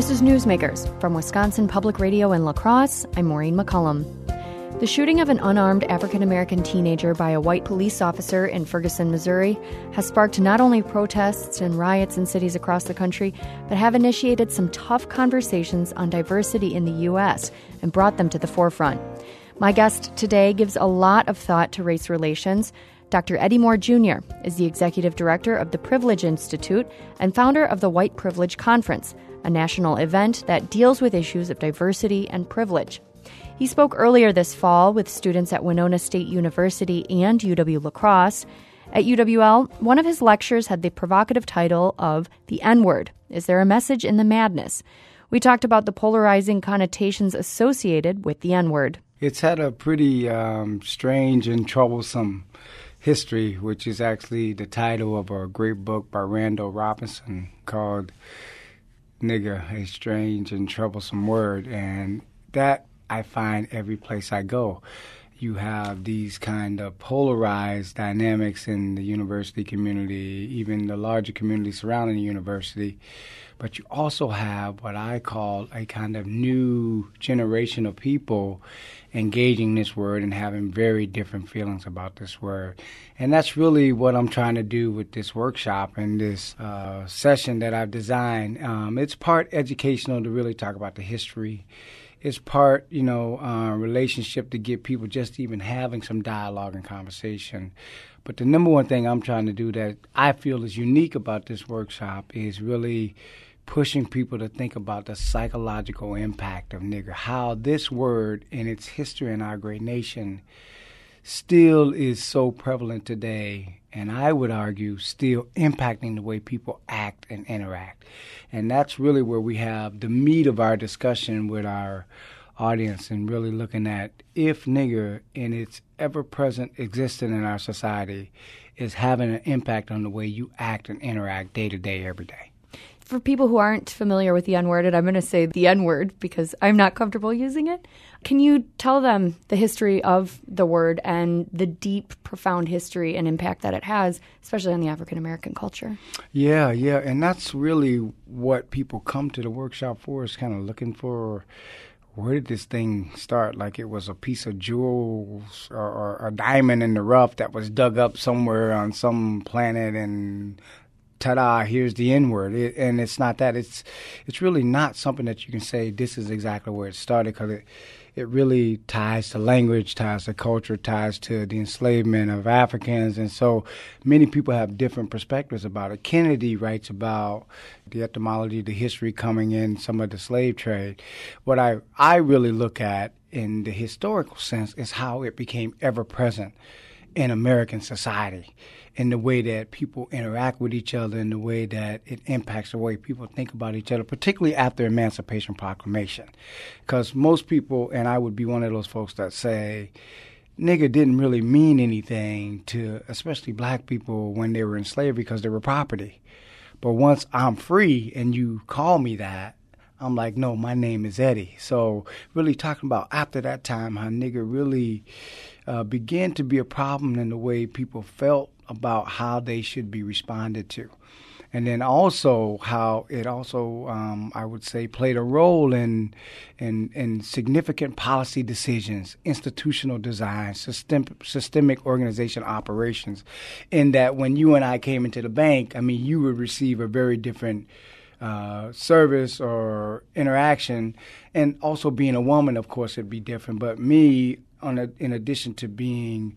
This is Newsmakers from Wisconsin Public Radio in La Crosse. I'm Maureen McCullum. The shooting of an unarmed African-American teenager by a white police officer in Ferguson, Missouri, has sparked not only protests and riots in cities across the country, but have initiated some tough conversations on diversity in the U.S. and brought them to the forefront. My guest today gives a lot of thought to race relations. Dr. Eddie Moore Jr. is the executive director of the Privilege Institute and founder of the White Privilege Conference, a national event that deals with issues of diversity and privilege. He spoke earlier this fall with students at Winona State University and UW-La Crosse. At UWL, one of his lectures had the provocative title of The N-Word. Is there a message in the madness? We talked about the polarizing connotations associated with the N-Word. It's had a pretty strange and troublesome history, which is actually the title of a great book by Randall Robinson called Nigger, a Strange and Troublesome Word. And that I find every place I go. You have these kind of polarized dynamics in the university community, even the larger community surrounding the university. But you also have what I call a kind of new generation of people engaging this word and having very different feelings about this word. And that's really what I'm trying to do with this workshop and this session that I've designed. It's part educational to really talk about the history. It's part, relationship to get people just even having some dialogue and conversation. But the number one thing I'm trying to do that I feel is unique about this workshop is really pushing people to think about the psychological impact of nigger, how this word and its history in our great nation still is so prevalent today, and I would argue still impacting the way people act and interact. And that's really where we have the meat of our discussion with our audience and really looking at if nigger in its ever-present existence in our society is having an impact on the way you act and interact day to day, every day. For people who aren't familiar with the N-word, and I'm going to say the N-word because I'm not comfortable using it, can you tell them the history of the word and the deep, profound history and impact that it has, especially on the African-American culture? Yeah, and that's really what people come to the workshop for, is kind of looking for where did this thing start? Like it was a piece of jewels or a diamond in the rough that was dug up somewhere on some planet and ta-da, here's the N-word. And it's not that. It's really not something that you can say this is exactly where it started, because it really ties to language, ties to culture, ties to the enslavement of Africans. And so many people have different perspectives about it. Kennedy writes about the etymology, the history coming in, some of the slave trade. What I really look at in the historical sense is how it became ever-present in American society, in the way that people interact with each other, in the way that it impacts the way people think about each other, particularly after Emancipation Proclamation. Because most people, and I would be one of those folks that say, nigger didn't really mean anything to especially black people when they were in slavery because they were property. But once I'm free and you call me that, I'm like, no, my name is Eddie. So really talking about after that time, how nigger really began to be a problem in the way people felt about how they should be responded to. And then also how it also, I would say, played a role in significant policy decisions, institutional design, systemic organization operations, in that when you and I came into the bank, I mean, you would receive a very different service or interaction. And also being a woman, of course, it'd be different. But me, in addition to being,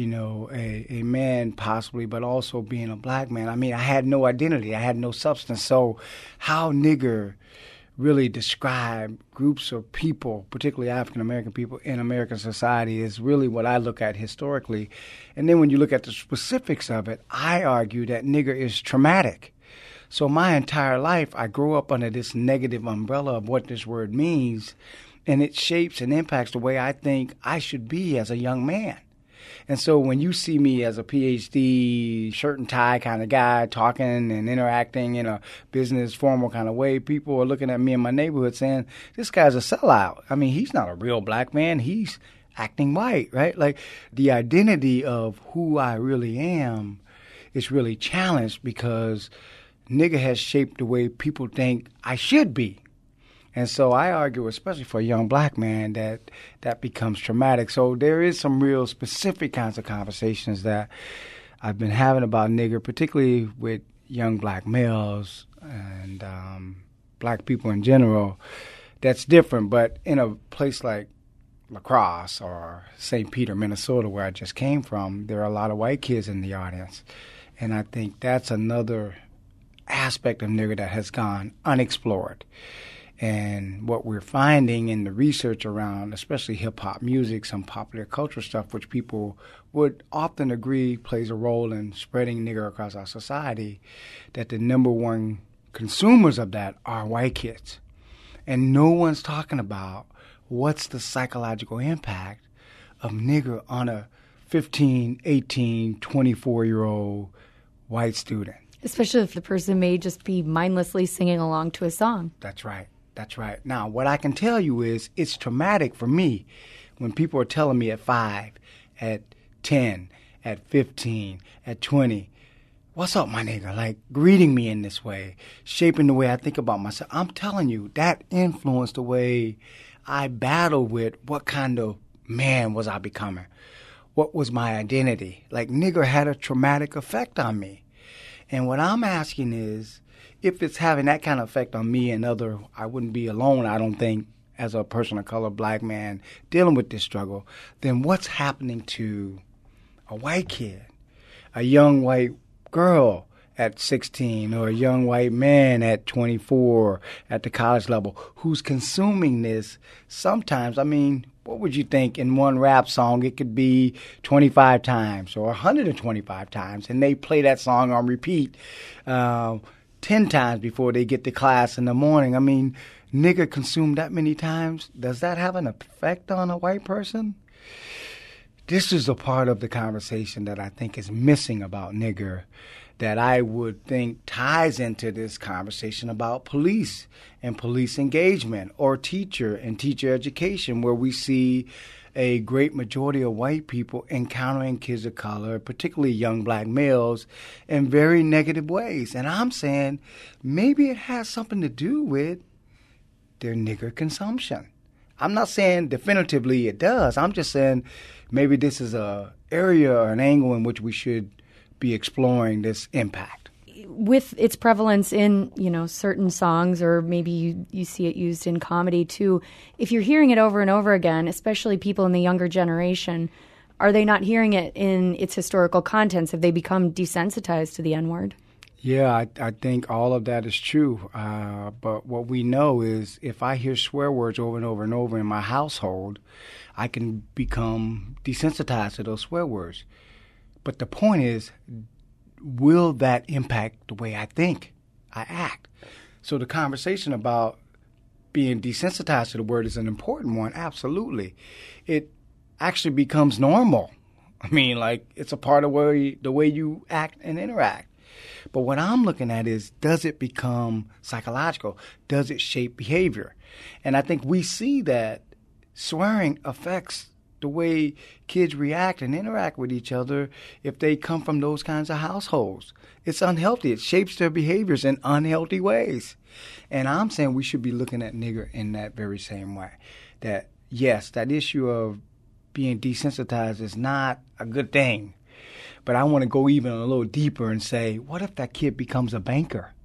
a man possibly, but also being a black man, I mean, I had no identity. I had no substance. So how nigger really describe groups of people, particularly African-American people in American society, is really what I look at historically. And then when you look at the specifics of it, I argue that nigger is traumatic. So my entire life, I grew up under this negative umbrella of what this word means, and it shapes and impacts the way I think I should be as a young man. And so when you see me as a PhD, shirt and tie kind of guy, talking and interacting in a business, formal kind of way, people are looking at me in my neighborhood saying, this guy's a sellout. I mean, he's not a real black man. He's acting white, right? Like the identity of who I really am is really challenged because nigger has shaped the way people think I should be. And so I argue, especially for a young black man, that becomes traumatic. So there is some real specific kinds of conversations that I've been having about nigger, particularly with young black males and black people in general. That's different. But in a place like La Crosse or St. Peter, Minnesota, where I just came from, there are a lot of white kids in the audience. And I think that's another aspect of nigger that has gone unexplored. And what we're finding in the research around, especially hip-hop music, some popular culture stuff, which people would often agree plays a role in spreading nigger across our society, that the number one consumers of that are white kids. And no one's talking about what's the psychological impact of nigger on a 15, 18, 24-year-old white student. Especially if the person may just be mindlessly singing along to a song. That's right. That's right. Now, what I can tell you is it's traumatic for me when people are telling me at 5, at 10, at 15, at 20, what's up, my nigga? Like, greeting me in this way, shaping the way I think about myself. I'm telling you, that influenced the way I battled with what kind of man was I becoming. What was my identity? Like, nigger had a traumatic effect on me. And what I'm asking is, if it's having that kind of effect on me and I wouldn't be alone, I don't think, as a person of color, black man, dealing with this struggle, then what's happening to a white kid, a young white girl at 16, or a young white man at 24 at the college level who's consuming this sometimes? I mean, what would you think in one rap song it could be 25 times or 125 times, and they play that song on repeat 10 times before they get to class in the morning? I mean, nigger consumed that many times. Does that have an effect on a white person? This is a part of the conversation that I think is missing about nigger, that I would think ties into this conversation about police and police engagement, or teacher and teacher education, where we see a great majority of white people encountering kids of color, particularly young black males, in very negative ways. And I'm saying maybe it has something to do with their nigger consumption. I'm not saying definitively it does. I'm just saying maybe this is an area or an angle in which we should be exploring this impact. With its prevalence in, certain songs, or maybe you see it used in comedy too, if you're hearing it over and over again, especially people in the younger generation, are they not hearing it in its historical contents? Have they become desensitized to the N-word? Yeah, I think all of that is true. But what we know is if I hear swear words over and over and over in my household, I can become desensitized to those swear words. But the point is, will that impact the way I think, I act? So the conversation about being desensitized to the word is an important one, absolutely. It actually becomes normal. I mean, like, it's a part of the way you act and interact. But what I'm looking at is, does it become psychological? Does it shape behavior? And I think we see that swearing affects the way kids react and interact with each other if they come from those kinds of households. It's unhealthy. It shapes their behaviors in unhealthy ways. And I'm saying we should be looking at nigger in that very same way. That, yes, that issue of being desensitized is not a good thing. But I want to go even a little deeper and say, what if that kid becomes a banker,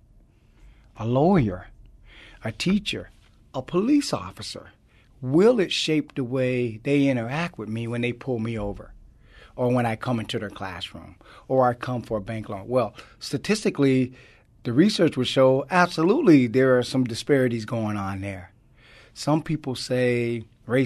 a lawyer, a teacher, a police officer? Will it shape the way they interact with me when they pull me over, or when I come into their classroom, or I come for a bank loan? Well, statistically, the research would show absolutely there are some disparities going on there. Some people say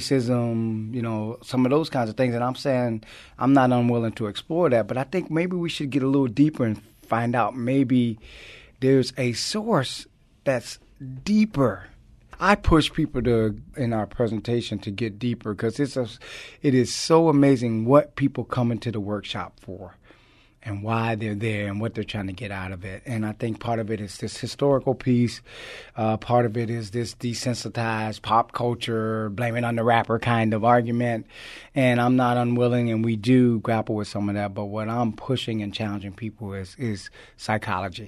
racism, some of those kinds of things, and I'm saying I'm not unwilling to explore that, but I think maybe we should get a little deeper and find out maybe there's a source that's deeper. I push people in our presentation to get deeper because it is so amazing what people come into the workshop for and why they're there and what they're trying to get out of it. And I think part of it is this historical piece. Part of it is this desensitized pop culture, blame it on the rapper kind of argument. And I'm not unwilling, and we do grapple with some of that. But what I'm pushing and challenging people is psychology.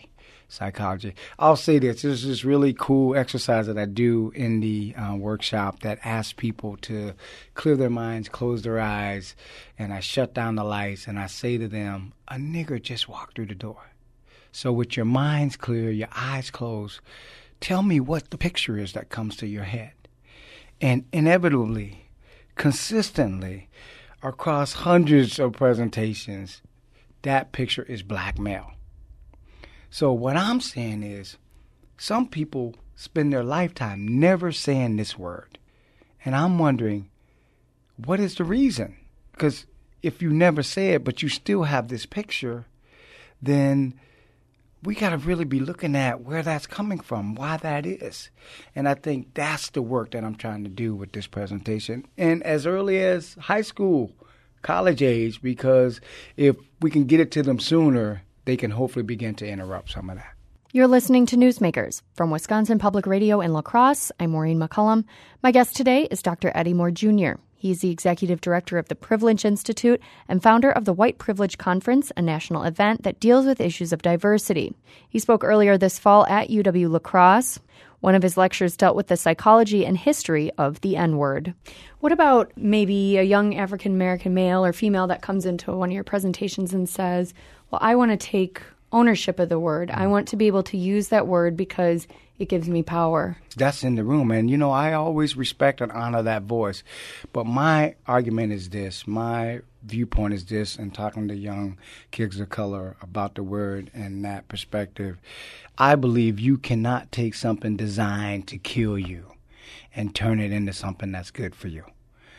psychology. I'll say this. There's this really cool exercise that I do in the workshop that asks people to clear their minds, close their eyes, and I shut down the lights and I say to them, a nigger just walked through the door. So with your minds clear, your eyes closed, tell me what the picture is that comes to your head. And inevitably, consistently, across hundreds of presentations, that picture is black male. So what I'm saying is, some people spend their lifetime never saying this word. And I'm wondering, what is the reason? Because if you never say it, but you still have this picture, then we got to really be looking at where that's coming from, why that is. And I think that's the work that I'm trying to do with this presentation. And as early as high school, college age, because if we can get it to them sooner, they can hopefully begin to interrupt some of that. You're listening to Newsmakers. From Wisconsin Public Radio in La Crosse, I'm Maureen McCullum. My guest today is Dr. Eddie Moore Jr. He's the executive director of the Privilege Institute and founder of the White Privilege Conference, a national event that deals with issues of diversity. He spoke earlier this fall at UW La Crosse. One of his lectures dealt with the psychology and history of the N-word. What about maybe a young African-American male or female that comes into one of your presentations and says, well, I want to take ownership of the word. I want to be able to use that word because it gives me power. That's in the room. And, I always respect and honor that voice. But my argument is this. My viewpoint is this, and talking to young kids of color about the word and that perspective, I believe you cannot take something designed to kill you and turn it into something that's good for you.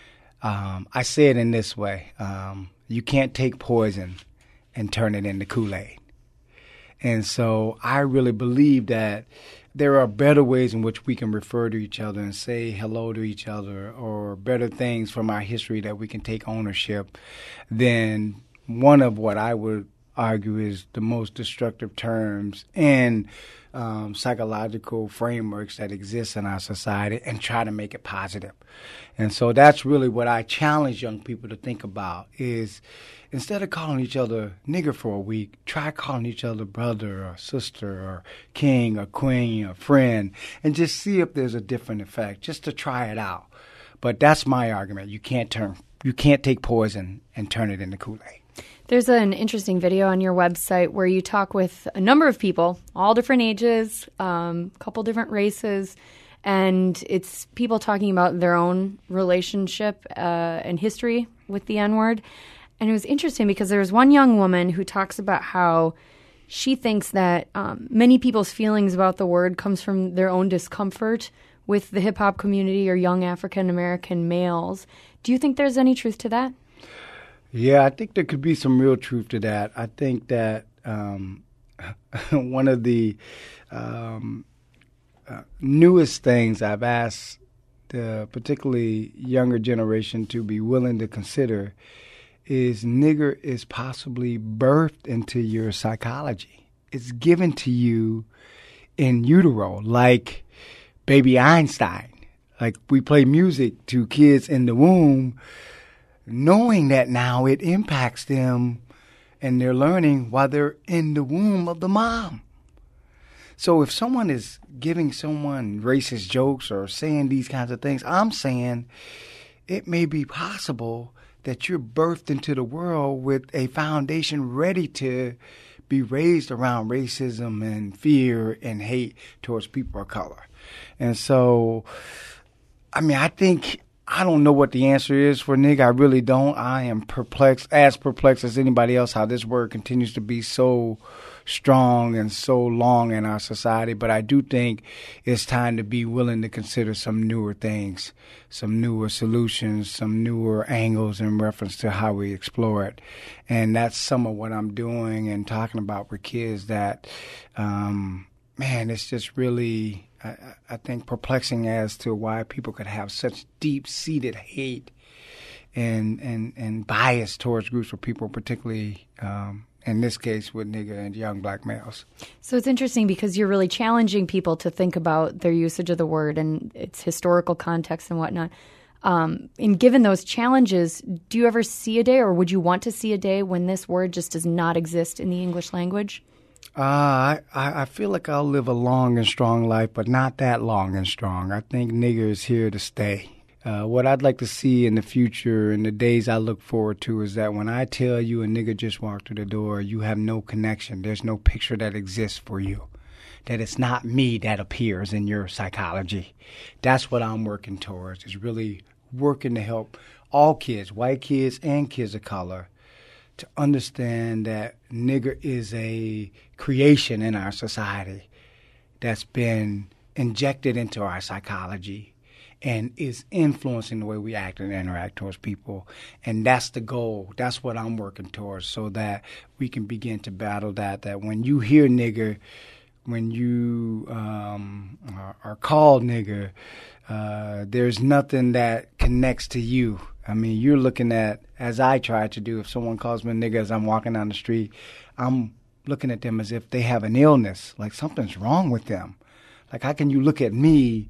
I say it in this way. You can't take poison and turn it into Kool-Aid. And so I really believe that there are better ways in which we can refer to each other and say hello to each other, or better things from our history that we can take ownership than one of what I would argue is the most destructive terms and psychological frameworks that exist in our society, and try to make it positive. And so that's really what I challenge young people to think about is, instead of calling each other nigger for a week, try calling each other brother or sister or king or queen or friend, and just see if there's a different effect, just to try it out. But that's my argument. You can't take poison and turn it into Kool-Aid. There's an interesting video on your website where you talk with a number of people, all different ages, a couple different races, and it's people talking about their own relationship and history with the N-word. And it was interesting because there was one young woman who talks about how she thinks that many people's feelings about the word comes from their own discomfort with the hip-hop community or young African-American males. Do you think there's any truth to that? Yeah, I think there could be some real truth to that. I think that one of the newest things I've asked the particularly younger generation to be willing to consider is nigger is possibly birthed into your psychology. It's given to you in utero, like baby Einstein. Like we play music to kids in the womb, knowing that now it impacts them and their learning while they're in the womb of the mom. So if someone is giving someone racist jokes or saying these kinds of things, I'm saying it may be possible that you're birthed into the world with a foundation ready to be raised around racism and fear and hate towards people of color. And so, I don't know what the answer is for nigga. I really don't. I am perplexed as anybody else, how this word continues to be so strong and so long in our society. But I do think it's time to be willing to consider some newer things, some newer solutions, some newer angles in reference to how we explore it. And that's some of what I'm doing and talking about with kids that, it's just really, I think, perplexing as to why people could have such deep-seated hate and bias towards groups of people, particularly in this case with nigger and young black males. So it's interesting because you're really challenging people to think about their usage of the word and its historical context and whatnot. And given those challenges, do you ever see a day, or would you want to see a day when this word just does not exist in the English language? I feel like I'll live a long and strong life, but not that long and strong. I think nigger is here to stay. What I'd like to see in the future, in the days I look forward to, is that when I tell you a nigger just walked through the door, you have no connection. There's no picture that exists for you. That it's not me that appears in your psychology. That's what I'm working towards, is really working to help all kids, white kids and kids of color, to understand that nigger is a creation in our society that's been injected into our psychology and is influencing the way we act and interact towards people. And that's the goal. That's what I'm working towards, so that we can begin to battle that when you hear nigger, when you are called nigger, there's nothing that connects to you. I mean, you're looking at, as I try to do, if someone calls me a nigger as I'm walking down the street, I'm looking at them as if they have an illness, like something's wrong with them. Like, how can you look at me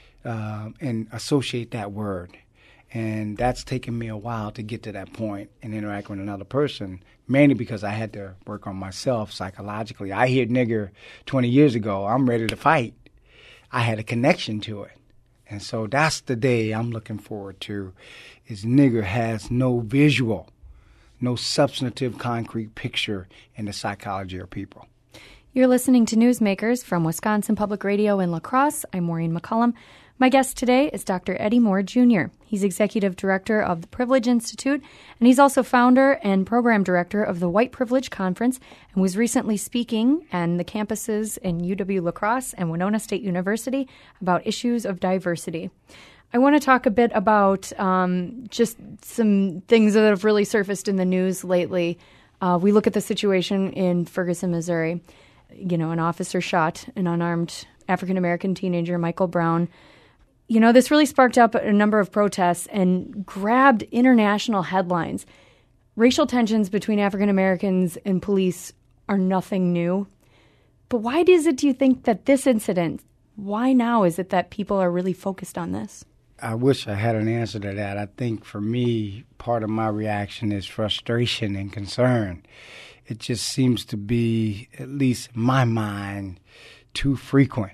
and associate that word? And that's taken me a while to get to that point and interact with another person, mainly because I had to work on myself psychologically. I heard nigger 20 years ago, I'm ready to fight. I had a connection to it. And so that's the day I'm looking forward to, is nigger has no visual, no substantive concrete picture in the psychology of people. You're listening to Newsmakers from Wisconsin Public Radio in La Crosse. I'm Maureen McCullum. My guest today is Dr. Eddie Moore, Jr. He's Executive Director of the Privilege Institute, and he's also founder and Program Director of the White Privilege Conference, and was recently speaking on the campuses in UW-La Crosse and Winona State University about issues of diversity. I want to talk a bit about just some things that have really surfaced in the news lately. We look at the situation in Ferguson, Missouri. You know, an officer shot an unarmed African-American teenager, Michael Brown. You know, this really sparked up a number of protests and grabbed international headlines. Racial tensions between African Americans and police are nothing new. But why do you think that this incident, why now is it that people are really focused on this? I wish I had an answer to that. I think for me, part of my reaction is frustration and concern. It just seems to be, at least in my mind, too frequent.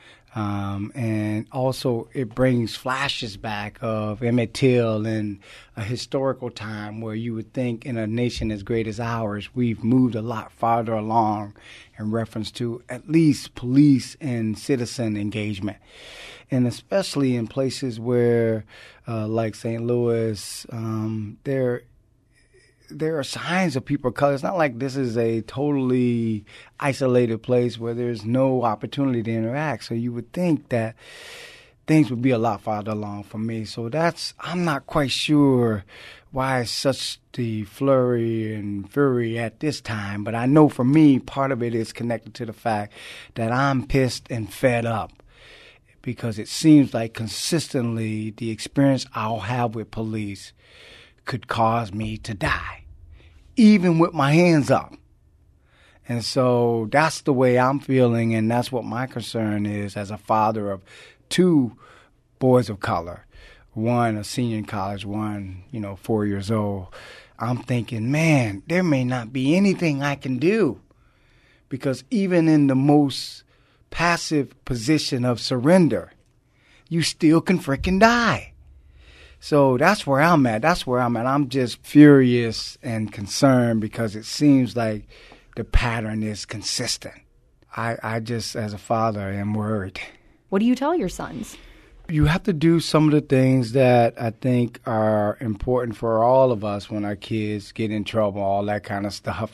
And also it brings flashes back of Emmett Till and a historical time where you would think in a nation as great as ours, we've moved a lot farther along in reference to at least police and citizen engagement. And especially in places where, like St. Louis, there are signs of people of color. It's not like this is a totally isolated place where there's no opportunity to interact. So you would think that things would be a lot farther along for me. So I'm not quite sure why it's such the flurry and fury at this time. But I know for me, part of it is connected to the fact that I'm pissed and fed up, because it seems like consistently the experience I'll have with police could cause me to die, even with my hands up. And so that's the way I'm feeling, and that's what my concern is as a father of two boys of color, one a senior in college, one, 4 years old. I'm thinking, man, there may not be anything I can do, because even in the most passive position of surrender, you still can freaking die. So that's where I'm at. I'm just furious and concerned because it seems like the pattern is consistent. I just, as a father, am worried. What do you tell your sons? You have to do some of the things that I think are important for all of us when our kids get in trouble, all that kind of stuff,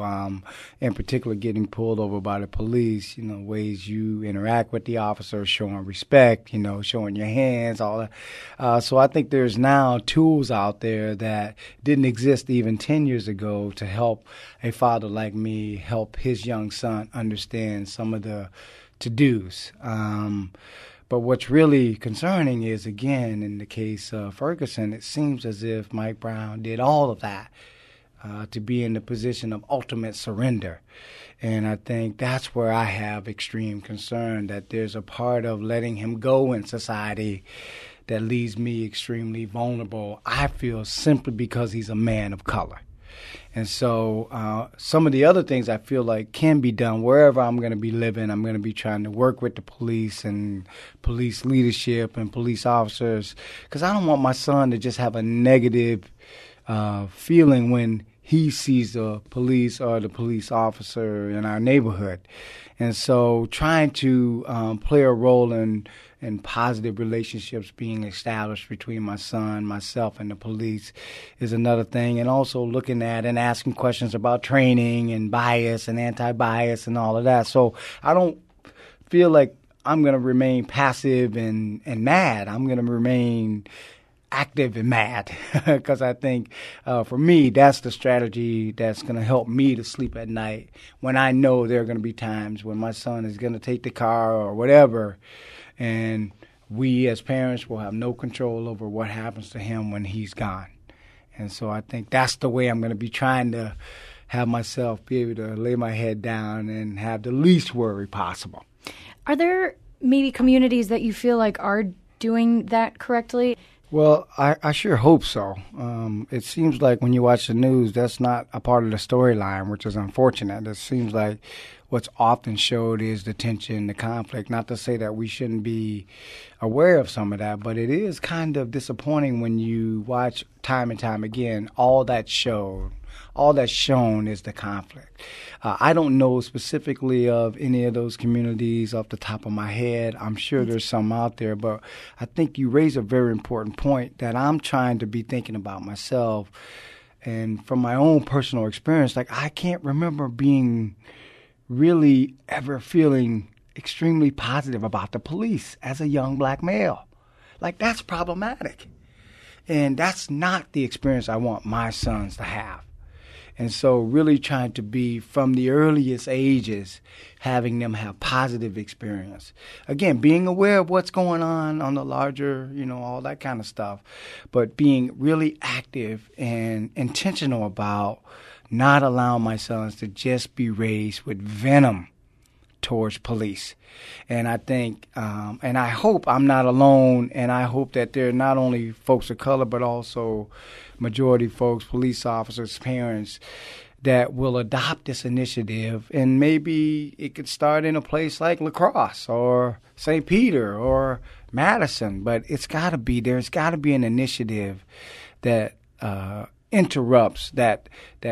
in particular getting pulled over by the police, ways you interact with the officer, showing respect, showing your hands, all that. So I think there's now tools out there that didn't exist even 10 years ago to help a father like me help his young son understand some of the to-dos. But what's really concerning is, again, in the case of Ferguson, it seems as if Mike Brown did all of that to be in the position of ultimate surrender. And I think that's where I have extreme concern, that there's a part of letting him go in society that leaves me extremely vulnerable, I feel, simply because he's a man of color. And so some of the other things I feel like can be done wherever I'm going to be living. I'm going to be trying to work with the police and police leadership and police officers, because I don't want my son to just have a negative feeling when he sees the police or the police officer in our neighborhood. And so trying to play a role in positive relationships being established between my son, myself, and the police is another thing. And also looking at and asking questions about training and bias and anti-bias and all of that. So I don't feel like I'm going to remain passive and mad. I'm going to remain active and mad, because I think for me, that's the strategy that's going to help me to sleep at night when I know there are going to be times when my son is going to take the car or whatever, and we as parents will have no control over what happens to him when he's gone. And so I think that's the way I'm going to be trying to have myself be able to lay my head down and have the least worry possible. Are there maybe communities that you feel like are doing that correctly? Well, I sure hope so. It seems like when you watch the news, that's not a part of the storyline, which is unfortunate. It seems like what's often showed is the tension, the conflict. Not to say that we shouldn't be aware of some of that, but it is kind of disappointing when you watch time and time again all that's shown is the conflict. I don't know specifically of any of those communities off the top of my head. I'm sure there's some out there, but I think you raise a very important point that I'm trying to be thinking about myself. And from my own personal experience, like I can't remember being really ever feeling extremely positive about the police as a young black male. Like that's problematic. And that's not the experience I want my sons to have. And so really trying to be, from the earliest ages, having them have positive experience. Again, being aware of what's going on the larger, all that kind of stuff, but being really active and intentional about not allowing my sons to just be raised with venom towards police. And I think, and I hope I'm not alone, and I hope that there are not only folks of color, but also majority folks, police officers, parents, that will adopt this initiative. And maybe it could start in a place like La Crosse or St. Peter or Madison, but there's got to be an initiative that interrupts that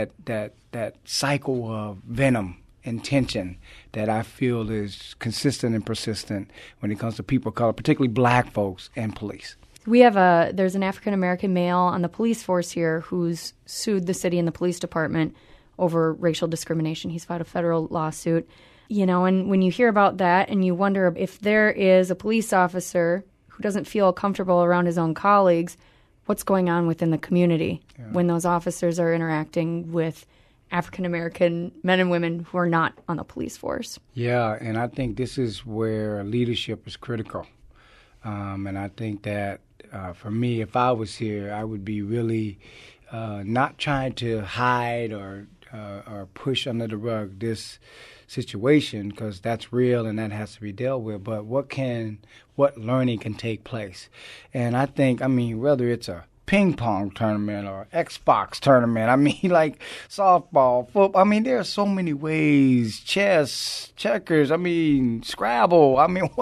cycle of venom and tension that I feel is consistent and persistent when it comes to people of color, particularly black folks and police. There's an African-American male on the police force here who's sued the city and the police department over racial discrimination. He's filed a federal lawsuit, and when you hear about that and you wonder if there is a police officer who doesn't feel comfortable around his own colleagues, what's going on within the community when those officers are interacting with African-American men and women who are not on the police force. Yeah, and I think this is where leadership is critical. And I think that for me, if I was here, I would be really not trying to hide or push under the rug this situation, because that's real and that has to be dealt with. But what learning can take place? And I think, whether it's a ping pong tournament or Xbox tournament, like softball, football, there are so many ways, chess, checkers, Scrabble,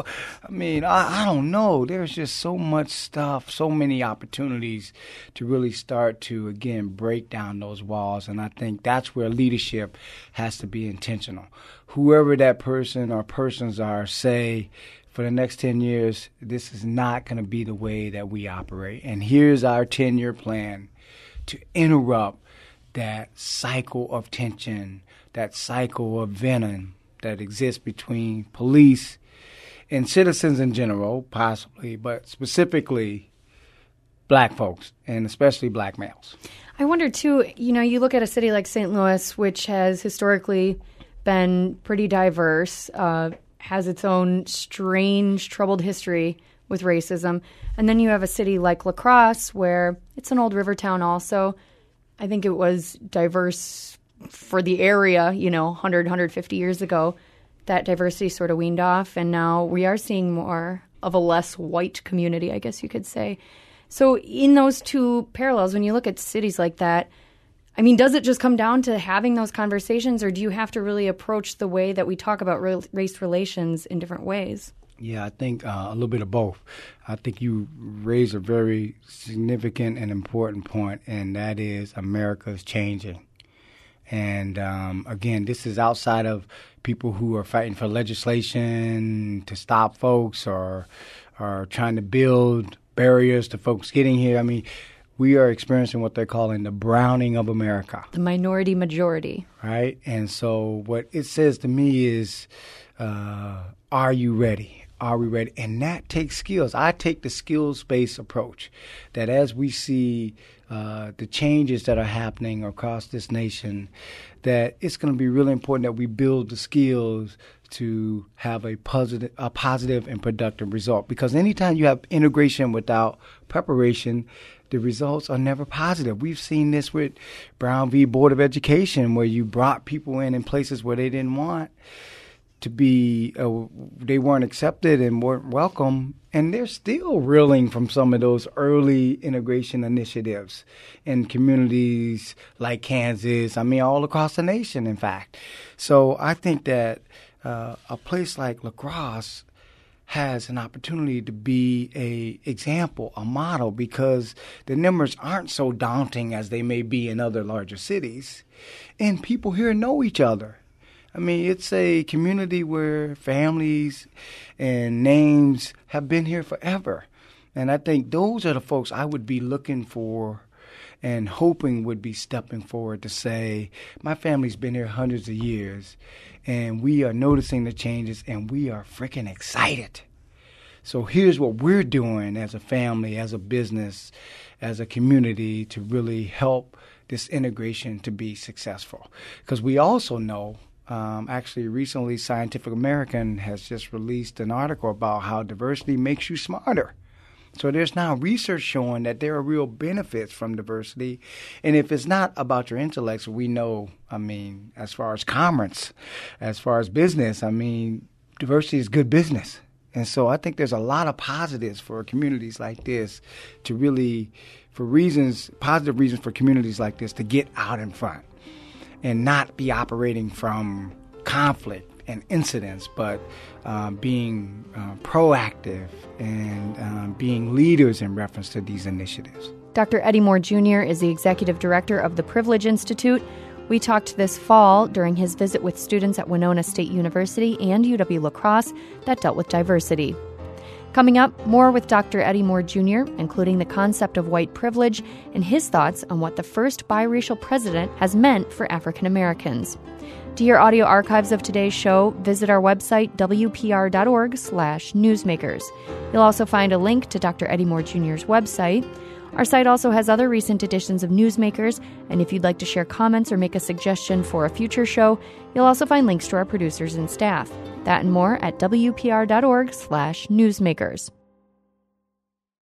I don't know. There's just so much stuff, so many opportunities to really start to, again, break down those walls. And I think that's where leadership has to be intentional. Whoever that person or persons are, say, for the next 10 years, this is not going to be the way that we operate. And here's our 10-year plan to interrupt that cycle of tension, that cycle of venom that exists between police and citizens in general, possibly, but specifically black folks, and especially black males. I wonder, too, you look at a city like St. Louis, which has historically been pretty diverse, has its own strange, troubled history with racism. And then you have a city like La Crosse, where it's an old river town also. I think it was diverse for the area, 100, 150 years ago. That diversity sort of weaned off, and now we are seeing more of a less white community, I guess you could say. So in those two parallels, when you look at cities like that, I mean, does it just come down to having those conversations, or do you have to really approach the way that we talk about race relations in different ways? Yeah, I think a little bit of both. I think you raise a very significant and important point, and that is America is changing. And again, this is outside of people who are fighting for legislation to stop folks or trying to build barriers to folks getting here. I mean, we are experiencing what they're calling the browning of America. The minority majority. Right? And so what it says to me is, are you ready? Are we ready? And that takes skills. I take the skills-based approach that as we see the changes that are happening across this nation, that it's going to be really important that we build the skills to have a positive and productive result. Because anytime you have integration without preparation, the results are never positive. We've seen this with Brown v. Board of Education, where you brought people in places where they didn't want to be, they weren't accepted and weren't welcome, and they're still reeling from some of those early integration initiatives in communities like Kansas, all across the nation, in fact. So I think that a place like La Crosse has an opportunity to be a example, a model, because the numbers aren't so daunting as they may be in other larger cities, and people here know each other. It's a community where families and names have been here forever. And I think those are the folks I would be looking for and hoping would be stepping forward to say, my family's been here hundreds of years, and we are noticing the changes, and we are freaking excited. So here's what we're doing as a family, as a business, as a community to really help this integration to be successful. Because we also know, actually recently Scientific American has just released an article about how diversity makes you smarter. So there's now research showing that there are real benefits from diversity. And if it's not about your intellects, we know, as far as commerce, as far as business, diversity is good business. And so I think there's a lot of positives for communities like this to really, positive reasons for communities like this to get out in front and not be operating from conflict and incidents, but being proactive and being leaders in reference to these initiatives. Dr. Eddie Moore Jr. is the executive director of the Privilege Institute. We talked this fall during his visit with students at Winona State University and UW-La Crosse that dealt with diversity. Coming up, more with Dr. Eddie Moore Jr., including the concept of white privilege and his thoughts on what the first biracial president has meant for African Americans. To hear audio archives of today's show, visit our website, wpr.org/newsmakers. You'll also find a link to Dr. Eddie Moore Jr.'s website. Our site also has other recent editions of Newsmakers, and if you'd like to share comments or make a suggestion for a future show, you'll also find links to our producers and staff. That and more at wpr.org/newsmakers.